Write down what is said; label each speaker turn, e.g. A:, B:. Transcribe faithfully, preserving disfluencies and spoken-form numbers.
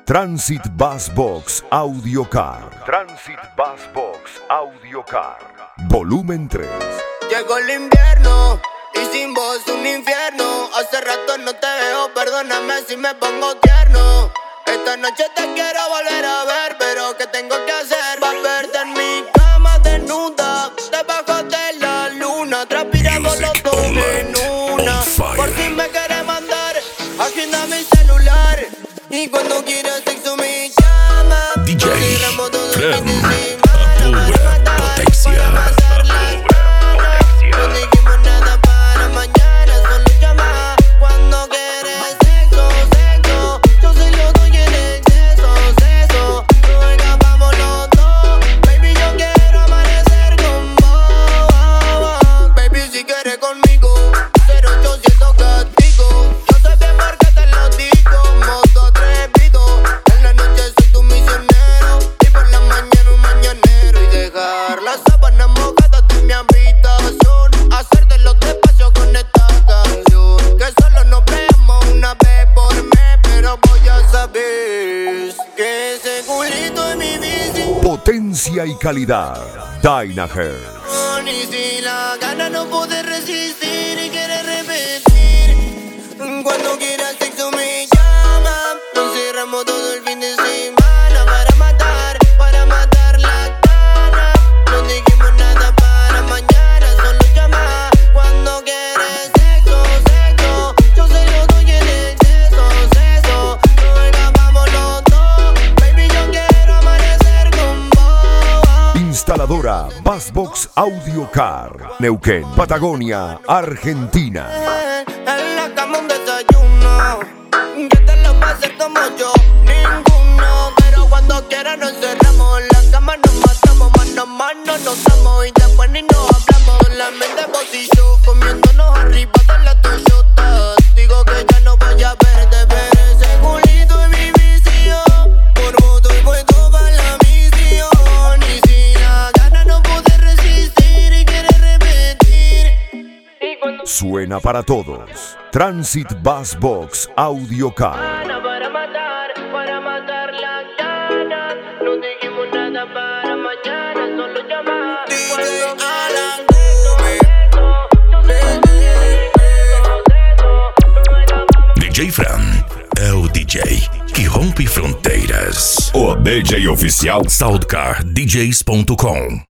A: Transit Bus Box Audio Car. Transit Bus Box Audio Car. Volumen tres.
B: Llegó el invierno y sin vos un infierno. Hace rato no te veo, perdóname si me pongo tierno. Esta noche te quiero volver a ver, pero ¿qué tengo que hacer? Va a verte en mi cama desnuda, debajo de la luna. Transpiramos los dos en una. Por si me quieres mandar, agenda mi celular. Y cuando quieras sexo me llama.
C: D J
B: Cerramos todo el
C: Frem,
B: fin de semana
C: pura potencia.
B: para pasar las ganas. No dijimos nada para mañana, solo llama cuando quieres sexo, sexo. Yo se lo doy en exceso, sexo. Venga, vamos los dos. Baby, yo quiero amanecer con vos. Baby, si quieres conmigo, cero ochocientos castigo. Yo sé bien por qué te lo digo. Modo atrevido. En la noche soy tu misionero y por la mañana un mañanero. Y dejar las sábanas mojadas de mi habitación, hacértelo despacio con esta canción. Que solo nos veamos una vez por mes, pero voy a saber que ese culito es mi bici.
A: Potencia y calidad. Dynahead.
B: Y si la gana no puede resistir y quiere repetir, cuando quieras sexo me llama. Nos cerramos todo el fin de semana para matar, para matar la gana. No dijimos nada para mañana, solo llama cuando quieres sexo, sexo. Yo se lo doy en exceso, sexo. Venga, vamos los dos. Baby, yo quiero amanecer con vos.
A: Instaladora Bus Box Audio Car. Neuquén, Patagonia, Argentina.
B: En la cama un desayuno, que te lo va a hacer como yo, ninguno. Pero cuando quiera nos cerramos, en la cama nos matamos, mano a mano nos damos y después ni nos hablamos. Solamente vos y yo, comiéndonos arriba de la Toyota. Digo que ya no voy a verte, pero ese culito es mi visión. Por vos doy puesto para la misión. Y si la gana no puede resistir y quiere repetir.
A: Suena para todos. Transit Bus Box Audio Car.
B: Para matar, para matar la gana. No dijimos nada para mañana, solo llamar. D J Alan
C: D J Frem é o D J que rompe fronteiras. O D J oficial Soundcar D Js ponto com.